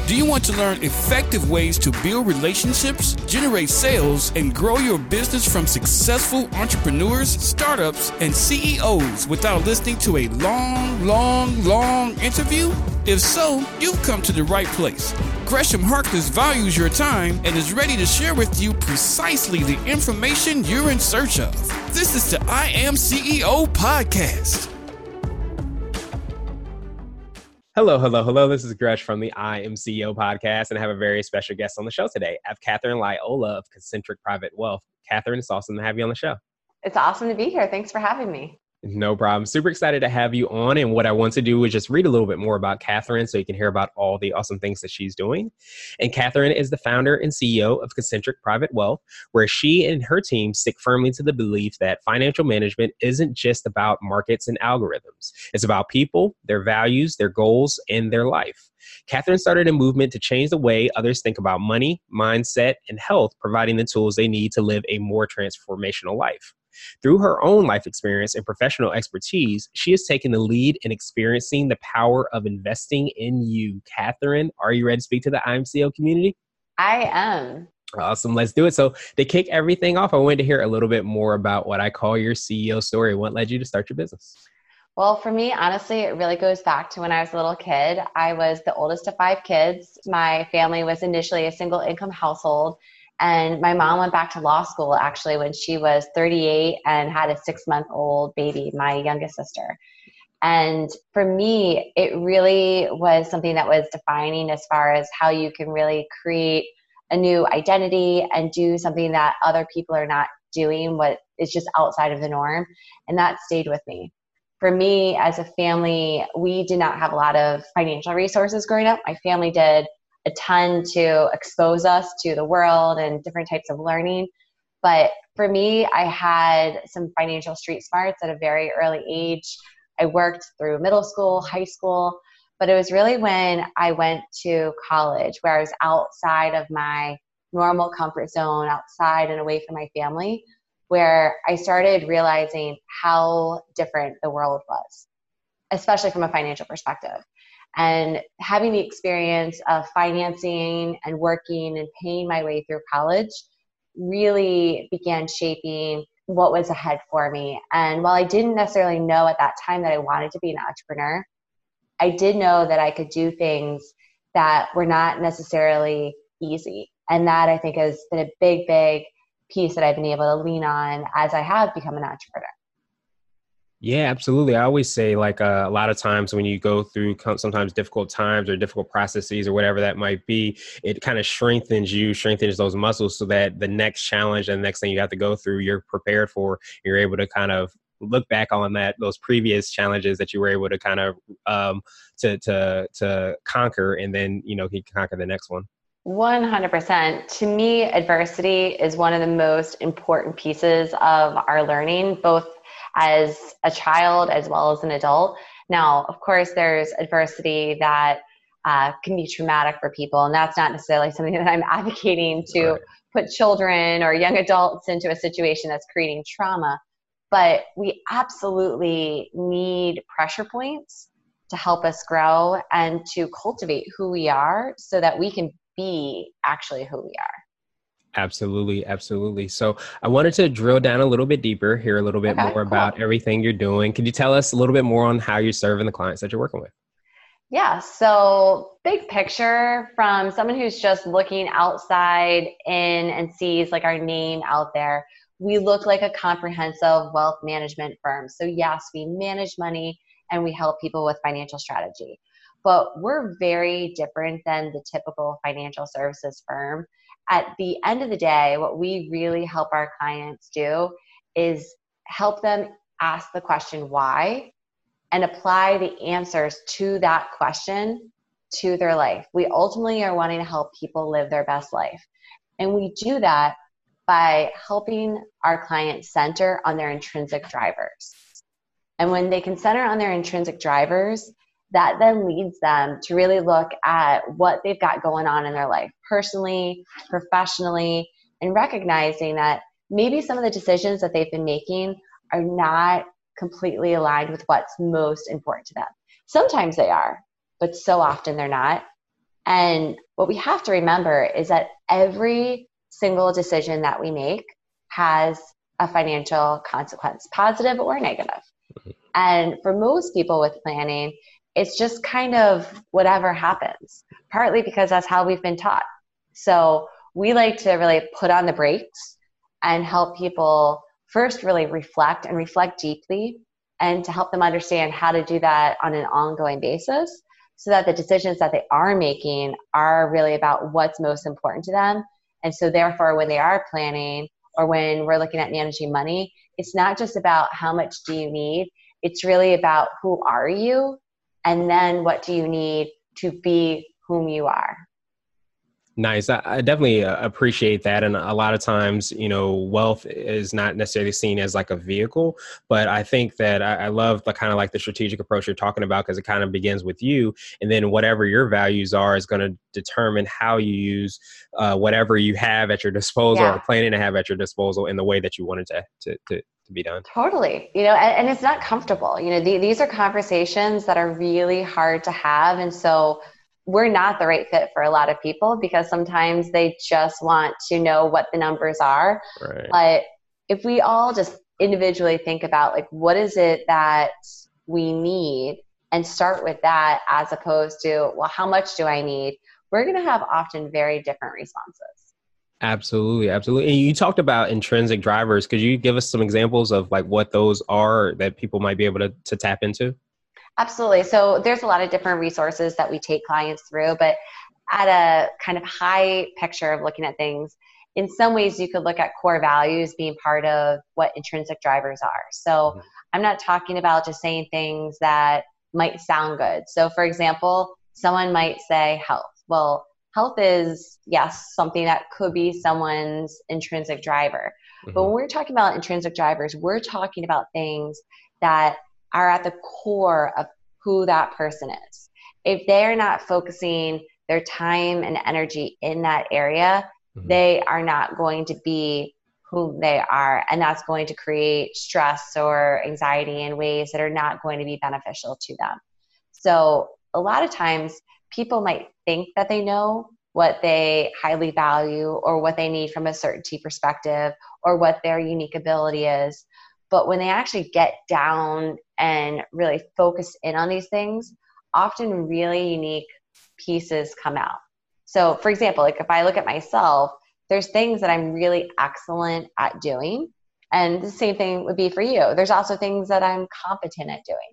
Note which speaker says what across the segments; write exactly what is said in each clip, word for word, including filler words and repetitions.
Speaker 1: Do you want to learn effective ways to build relationships, generate sales, and grow your business from successful entrepreneurs, startups, and C E Os without listening to a long, long, long interview? If so, you've come to the right place. Gresham Harkless values your time and is ready to share with you precisely the information you're in search of. This is the I Am C E O podcast.
Speaker 2: Hello, hello, hello. This is Gresh from the I Am C E O podcast, and I have a very special guest on the show today. I have Catherine Lyola of Concentric Private Wealth. Catherine, it's awesome to have you on the show.
Speaker 3: It's awesome to be here. Thanks for having me.
Speaker 2: No problem. Super excited to have you on. And what I want to do is just read a little bit more about Catherine so you can hear about all the awesome things that she's doing. And Catherine is the founder and C E O of Concentric Private Wealth, where she and her team stick firmly to the belief that financial management isn't just about markets and algorithms. It's about people, their values, their goals, and their life. Catherine started a movement to change the way others think about money, mindset, and health, providing the tools they need to live a more transformational life. Through her own life experience and professional expertise, she has taken the lead in experiencing the power of investing in you. Catherine, are you ready to speak to the I M C E O community?
Speaker 3: I am.
Speaker 2: Awesome. Let's do it. So to kick everything off, I wanted to hear a little bit more about what I call your C E O story. What led you to start your business?
Speaker 3: Well, for me, honestly, it really goes back to when I was a little kid. I was the oldest of five kids. My family was initially a single income household. And my mom went back to law school actually when she was thirty-eight and had a six month old baby, my youngest sister. And for me, it really was something that was defining as far as how you can really create a new identity and do something that other people are not doing, what is just outside of the norm. And that stayed with me. For me, as a family, we did not have a lot of financial resources growing up. My family did a ton to expose us to the world and different types of learning. But for me, I had some financial street smarts at a very early age. I worked through middle school, high school, but it was really when I went to college where I was outside of my normal comfort zone, outside and away from my family, where I started realizing how different the world was, especially from a financial perspective. And having the experience of financing and working and paying my way through college really began shaping what was ahead for me. And while I didn't necessarily know at that time that I wanted to be an entrepreneur, I did know that I could do things that were not necessarily easy. And that I think has been a big, big piece that I've been able to lean on as I have become an entrepreneur.
Speaker 2: Yeah, absolutely. I always say like uh, a lot of times when you go through sometimes difficult times or difficult processes or whatever that might be, it kind of strengthens you, strengthens those muscles so that the next challenge and the next thing you have to go through, you're prepared for, you're able to kind of look back on that, those previous challenges that you were able to kind of um, to, to, to conquer, and then, you know, you can conquer the next one.
Speaker 3: one hundred percent. To me, adversity is one of the most important pieces of our learning, both as a child as well as an adult. Now, of course, there's adversity that uh, can be traumatic for people, and that's not necessarily something that I'm advocating to
Speaker 2: Right.
Speaker 3: put children or young adults into a situation that's creating trauma. But we absolutely need pressure points to help us grow and to cultivate who we are so that we can be actually who we are.
Speaker 2: Absolutely. Absolutely. So I wanted to drill down a little bit deeper, hear a little bit
Speaker 3: Okay,
Speaker 2: more
Speaker 3: cool.
Speaker 2: about everything you're doing. Could you tell us a little bit more on how you're serving the clients that you're working with?
Speaker 3: Yeah. So big picture from someone who's just looking outside in and sees like our name out there, we look like a comprehensive wealth management firm. So yes, we manage money and we help people with financial strategy, but we're very different than the typical financial services firm. At the end of the day, what we really help our clients do is help them ask the question why and apply the answers to that question to their life. We ultimately are wanting to help people live their best life. And we do that by helping our clients center on their intrinsic drivers. And when they can center on their intrinsic drivers, that then leads them to really look at what they've got going on in their life, personally, professionally, and recognizing that maybe some of the decisions that they've been making are not completely aligned with what's most important to them. Sometimes they are, but so often they're not. And what we have to remember is that every single decision that we make has a financial consequence, positive or negative. And for most people with planning, it's just kind of whatever happens, partly because that's how we've been taught. So we like to really put on the brakes and help people first really reflect and reflect deeply, and to help them understand how to do that on an ongoing basis, so that the decisions that they are making are really about what's most important to them. And so therefore, when they are planning or when we're looking at managing money, it's not just about how much do you need, it's really about who are you, and then what do you need to be whom you are.
Speaker 2: Nice. I, I definitely uh, appreciate that. And a lot of times, you know, wealth is not necessarily seen as like a vehicle, but I think that I, I love the kind of like the strategic approach you're talking about, because it kind of begins with you. And then whatever your values are is going to determine how you use uh, whatever you have at your disposal,
Speaker 3: Yeah.
Speaker 2: or planning to have at your disposal, in the way that you want it to, to, to, to be done.
Speaker 3: Totally. You know, and, and it's not comfortable. You know, the, these are conversations that are really hard to have. And so we're not the right fit for a lot of people, because sometimes they just want to know what the numbers are.
Speaker 2: Right.
Speaker 3: But if we all just individually think about, like, what is it that we need, and start with that, as opposed to, well, how much do I need? We're going to have often very different responses.
Speaker 2: Absolutely. Absolutely. And you talked about intrinsic drivers. Could you give us some examples of like what those are that people might be able to, to tap into?
Speaker 3: Absolutely. So there's a lot of different resources that we take clients through, but at a kind of high picture of looking at things, in some ways you could look at core values being part of what intrinsic drivers are. So mm-hmm. I'm not talking about just saying things that might sound good. So for example, someone might say health. Well, health is, yes, something that could be someone's intrinsic driver. Mm-hmm. But when we're talking about intrinsic drivers, we're talking about things that are at the core of who that person is. If they're not focusing their time and energy in that area, mm-hmm. they are not going to be who they are. And that's going to create stress or anxiety in ways that are not going to be beneficial to them. So a lot of times people might think that they know what they highly value, or what they need from a certainty perspective, or what their unique ability is. But when they actually get down and really focus in on these things, often really unique pieces come out. So for example, like if I look at myself, there's things that I'm really excellent at doing. And the same thing would be for you. There's also things that I'm competent at doing.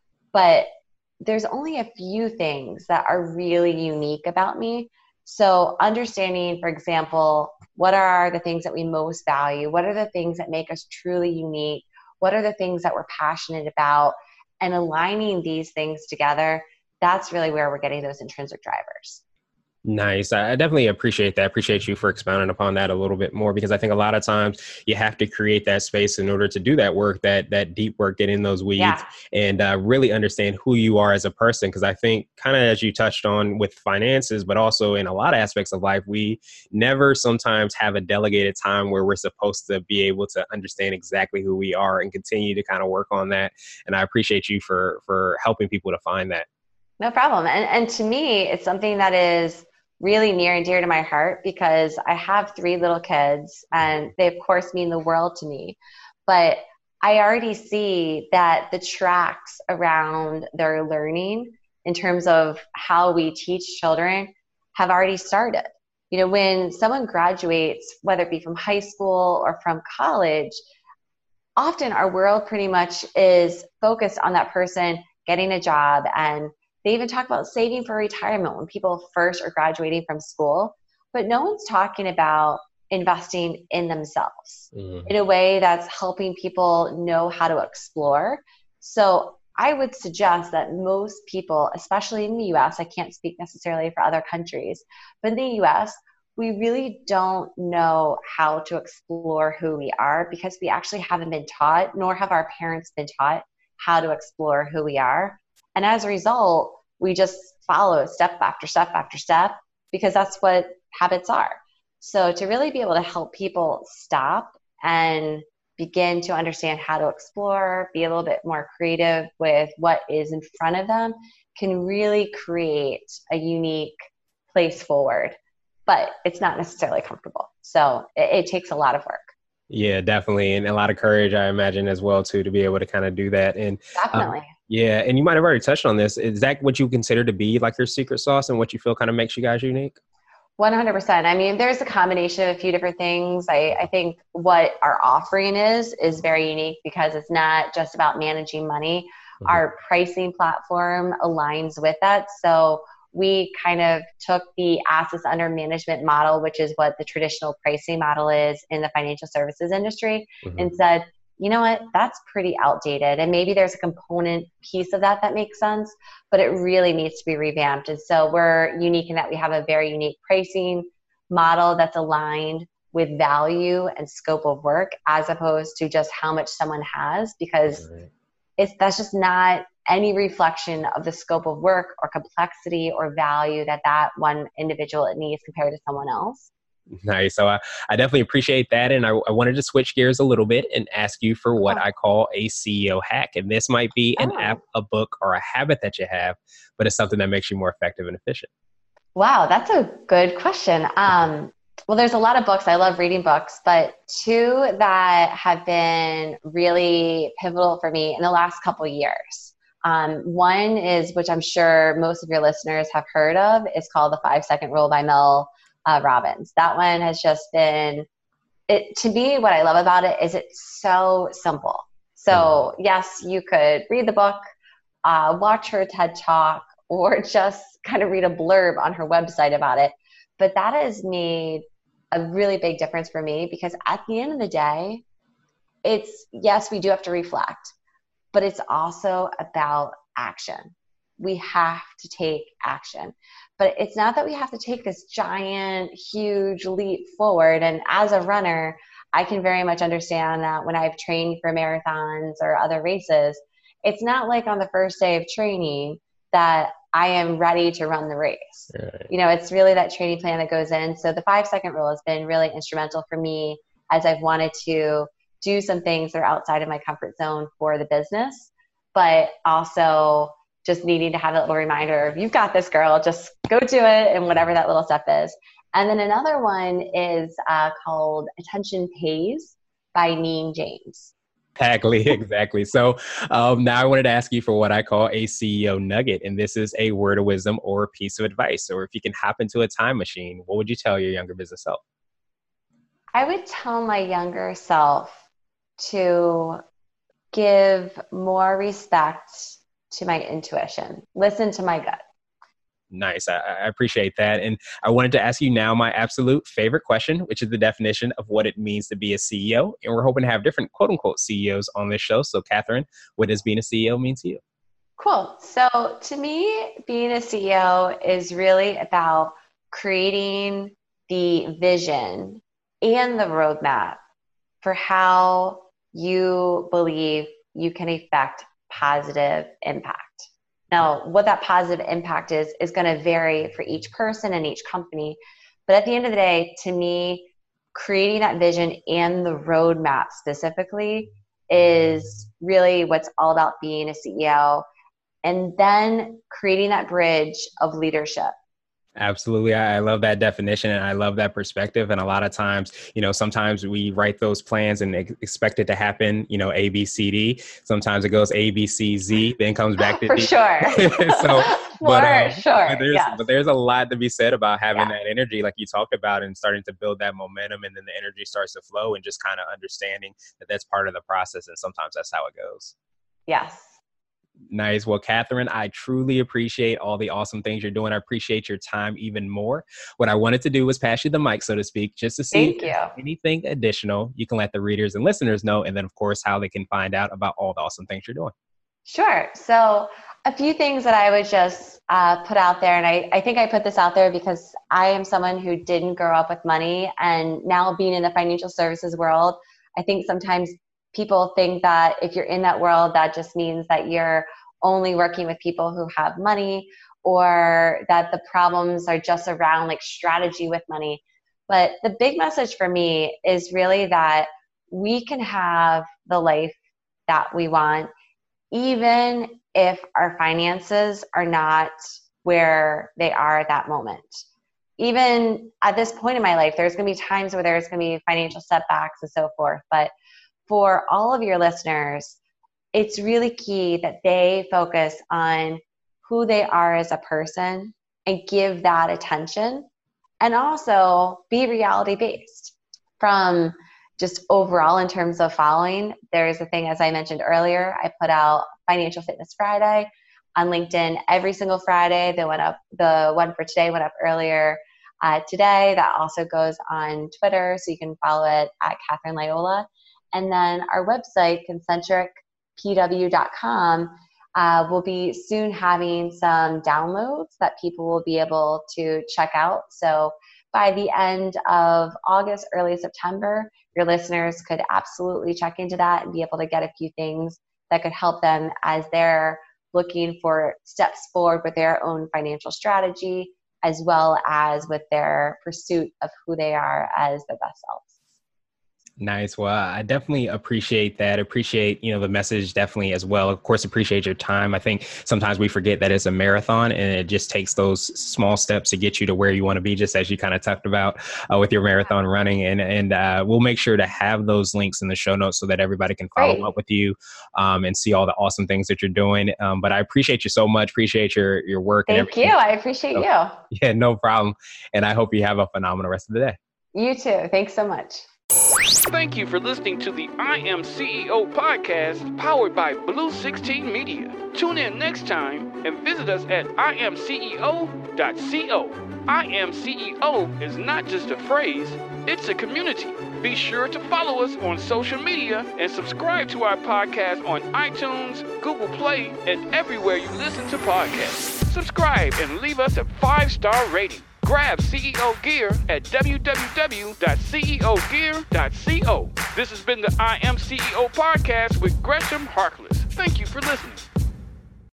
Speaker 3: But there's only a few things that are really unique about me. So understanding, for example, what are the things that we most value? What are the things that make us truly unique? What are the things that we're passionate about? And aligning these things together, that's really where we're getting those intrinsic drivers.
Speaker 2: Nice. I definitely appreciate that. I appreciate you for expounding upon that a little bit more, because I think a lot of times you have to create that space in order to do that work, that that deep work, get in those weeds, yeah. and uh, really understand who you are as a person. Because I think, kind of as you touched on with finances, but also in a lot of aspects of life, we never sometimes have a delegated time where we're supposed to be able to understand exactly who we are and continue to kind of work on that. And I appreciate you for for helping people to find that.
Speaker 3: No problem. And and to me, it's something that is really near and dear to my heart, because I have three little kids and they of course mean the world to me. But I already see that the tracks around their learning in terms of how we teach children have already started. You know, when someone graduates, whether it be from high school or from college, often our world pretty much is focused on that person getting a job, and they even talk about saving for retirement when people first are graduating from school, but no one's talking about investing in themselves mm-hmm. in a way that's helping people know how to explore. So I would suggest that most people, especially in the U S, I can't speak necessarily for other countries, but in the U S, we really don't know how to explore who we are, because we actually haven't been taught, nor have our parents been taught how to explore who we are. And as a result, we just follow step after step after step, because that's what habits are. So to really be able to help people stop and begin to understand how to explore, be a little bit more creative with what is in front of them, can really create a unique place forward, but it's not necessarily comfortable. So it, it takes a lot of work.
Speaker 2: Yeah, definitely. And a lot of courage, I imagine, as well, too, to be able to kind of do that. And um,
Speaker 3: Definitely.
Speaker 2: yeah, and you might have already touched on this. Is that what you consider to be like your secret sauce and what you feel kind of makes you guys unique?
Speaker 3: one hundred percent. I mean, there's a combination of a few different things. I, I think what our offering is, is very unique because it's not just about managing money. Mm-hmm. Our pricing platform aligns with that. So we kind of took the assets under management model, which is what the traditional pricing model is in the financial services industry, mm-hmm. and said, you know what, that's pretty outdated. And maybe there's a component piece of that that makes sense, but it really needs to be revamped. And so we're unique in that we have a very unique pricing model that's aligned with value and scope of work as opposed to just how much someone has, because right. it's that's just not any reflection of the scope of work or complexity or value that that one individual needs compared to someone else.
Speaker 2: Nice. So I, I definitely appreciate that. And I, I wanted to switch gears a little bit and ask you for what oh. I call a C E O hack. And this might be an oh. app, a book, or a habit that you have, but it's something that makes you more effective and efficient.
Speaker 3: Wow, that's a good question. Um, well, there's a lot of books. I love reading books, but two that have been really pivotal for me in the last couple of years. Um, one is, which I'm sure most of your listeners have heard of, is called The Five Second Rule by Mel Uh, Robbins. That one has just been, it to me, what I love about it is it's so simple. So yes, you could read the book, uh, watch her TED Talk, or just kind of read a blurb on her website about it. But that has made a really big difference for me because at the end of the day, it's, yes, we do have to reflect, but it's also about action. We have to take action. But it's not that we have to take this giant, huge leap forward. And as a runner, I can very much understand that when I've trained for marathons or other races, it's not like on the first day of training that I am ready to run the race. Right. You know, it's really that training plan that goes in. So the five second rule has been really instrumental for me as I've wanted to do some things that are outside of my comfort zone for the business, but also just needing to have that little reminder of, you've got this, girl, just go do it, and whatever that little step is. And then another one is uh, called Attention Pays by Neen James.
Speaker 2: Exactly, exactly. So um, now I wanted to ask you for what I call a C E O nugget, and this is a word of wisdom or a piece of advice. Or if you can hop into a time machine, what would you tell your younger business self?
Speaker 3: I would tell my younger self to give more respect to my intuition. Listen to my gut.
Speaker 2: Nice. I, I appreciate that. And I wanted to ask you now my absolute favorite question, which is the definition of what it means to be a C E O. And we're hoping to have different quote unquote C E Os on this show. So Catherine, what does being a C E O mean to you?
Speaker 3: Cool. So to me, being a C E O is really about creating the vision and the roadmap for how you believe you can effect positive impact. Now, what that positive impact is, is going to vary for each person and each company. But at the end of the day, to me, creating that vision and the roadmap specifically is really what's all about being a C E O. And then creating that bridge of leadership.
Speaker 2: Absolutely. I love that definition and I love that perspective. And a lot of times, you know, sometimes we write those plans and ex- expect it to happen, you know, A, B, C, D. Sometimes it goes A, B, C, Z, then comes back to
Speaker 3: For
Speaker 2: D.
Speaker 3: sure.
Speaker 2: so,
Speaker 3: For
Speaker 2: but, um,
Speaker 3: sure.
Speaker 2: But there's,
Speaker 3: yes.
Speaker 2: but there's a lot to be said about having
Speaker 3: yeah.
Speaker 2: that energy, like you talked about, and starting to build that momentum. And then the energy starts to flow and just kind of understanding that that's part of the process. And sometimes that's how it goes.
Speaker 3: Yes.
Speaker 2: Nice. Well, Catherine, I truly appreciate all the awesome things you're doing. I appreciate your time even more. What I wanted to do was pass you the mic, so to speak, just to see
Speaker 3: Thank you.
Speaker 2: anything additional you can let the readers and listeners know. And then, of course, how they can find out about all the awesome things you're doing.
Speaker 3: Sure. So a few things that I would just uh, put out there. And I, I think I put this out there because I am someone who didn't grow up with money. And now being in the financial services world, I think sometimes people think that if you're in that world, that just means that you're only working with people who have money, or that the problems are just around like strategy with money. But the big message for me is really that we can have the life that we want, even if our finances are not where they are at that moment. even at this point in my life, there's going to be times where there's going to be financial setbacks and so forth. But for all of your listeners, it's really key that they focus on who they are as a person and give that attention, and also be reality based. From just overall in terms of following, there's a thing, as I mentioned earlier, I put out Financial Fitness Friday on LinkedIn every single Friday. They went up, the one for today went up earlier uh, today. That also goes on Twitter, so you can follow it at Catherine Loyola. And then our website, concentric p w dot com, uh, will be soon having some downloads that people will be able to check out. So by the end of August, early September, your listeners could absolutely check into that and be able to get a few things that could help them as they're looking for steps forward with their own financial strategy, as well as with their pursuit of who they are as their best selves.
Speaker 2: Nice. Well, I definitely appreciate that. Appreciate, you know, the message definitely as well. Of course, appreciate your time. I think sometimes we forget that it's a marathon, and it just takes those small steps to get you to where you want to be, just as you kind of talked about uh, with your marathon running. And and uh, we'll make sure to have those links in the show notes so that everybody can follow Great. up with you um, and see all the awesome things that you're doing. Um, but I appreciate you so much. Appreciate your, your work.
Speaker 3: Thank
Speaker 2: and everything.
Speaker 3: you. I appreciate so,
Speaker 2: you. Yeah, no problem. And I hope you have a phenomenal rest of the day.
Speaker 3: You too. Thanks so much.
Speaker 1: Thank you for listening to the I Am C E O podcast powered by Blue sixteen Media. Tune in next time and visit us at I am C E O dot co. I Am C E O is not just a phrase, it's a community. Be sure to follow us on social media and subscribe to our podcast on iTunes, Google Play, and everywhere you listen to podcasts. Subscribe and leave us a five-star rating. Grab C E O gear at w w w dot c e o gear dot co. This has been the I Am C E O podcast with Gresham Harkless. Thank you for listening.